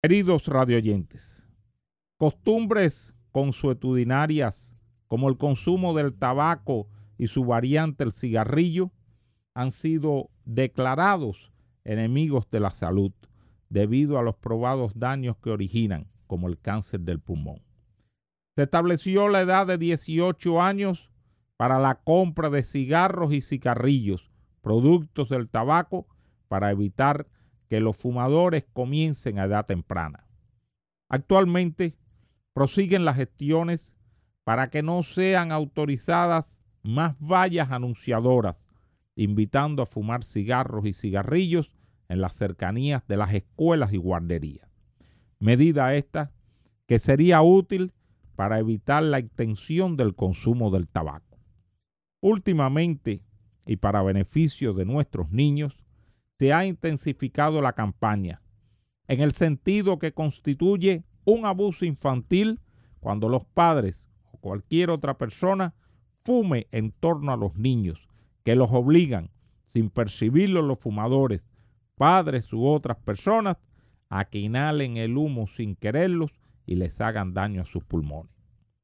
Queridos radioyentes, costumbres consuetudinarias como el consumo del tabaco y su variante el cigarrillo han sido declarados enemigos de la salud debido a los probados daños que originan, como el cáncer del pulmón. Se estableció la edad de 18 años para la compra de cigarros y cigarrillos, productos del tabaco, para evitar que los fumadores comiencen a edad temprana. Actualmente prosiguen las gestiones para que no sean autorizadas más vallas anunciadoras, invitando a fumar cigarros y cigarrillos en las cercanías de las escuelas y guarderías. Medida esta que sería útil para evitar la extensión del consumo del tabaco. Últimamente, y para beneficio de nuestros niños, se ha intensificado la campaña, en el sentido que constituye un abuso infantil cuando los padres o cualquier otra persona fume en torno a los niños, que los obligan, sin percibirlo los fumadores, padres u otras personas, a que inhalen el humo sin quererlos y les hagan daño a sus pulmones.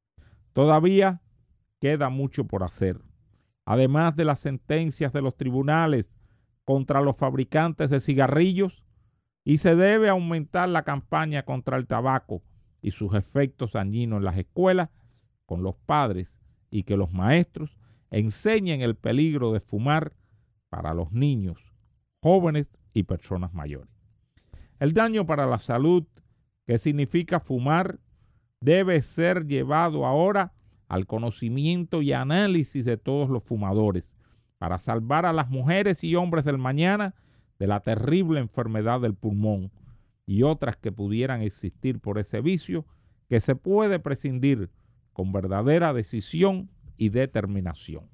Todavía queda mucho por hacer. Además de las sentencias de los tribunales contra los fabricantes de cigarrillos, y se debe aumentar la campaña contra el tabaco y sus efectos dañinos en las escuelas con los padres, y que los maestros enseñen el peligro de fumar para los niños, jóvenes y personas mayores. El daño para la salud que significa fumar debe ser llevado ahora al conocimiento y análisis de todos los fumadores, para salvar a las mujeres y hombres del mañana de la terrible enfermedad del pulmón y otras que pudieran existir por ese vicio, que se puede prescindir con verdadera decisión y determinación.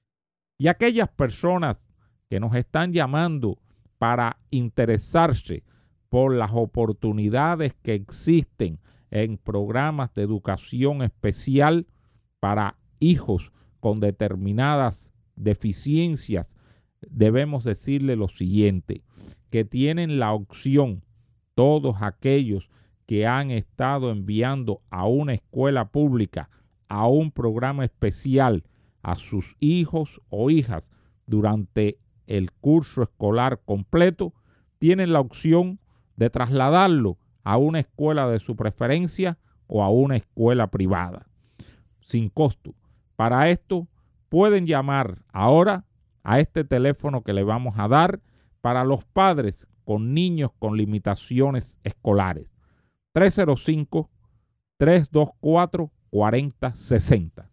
Y aquellas personas que nos están llamando para interesarse por las oportunidades que existen en programas de educación especial para hijos con determinadas deficiencias, debemos decirle lo siguiente, que tienen la opción, todos aquellos que han estado enviando a una escuela pública, a un programa especial, a sus hijos o hijas durante el curso escolar completo, tienen la opción de trasladarlo a una escuela de su preferencia o a una escuela privada, sin costo. Para esto pueden llamar ahora a este teléfono que le vamos a dar para los padres con niños con limitaciones escolares. 305-324-4060.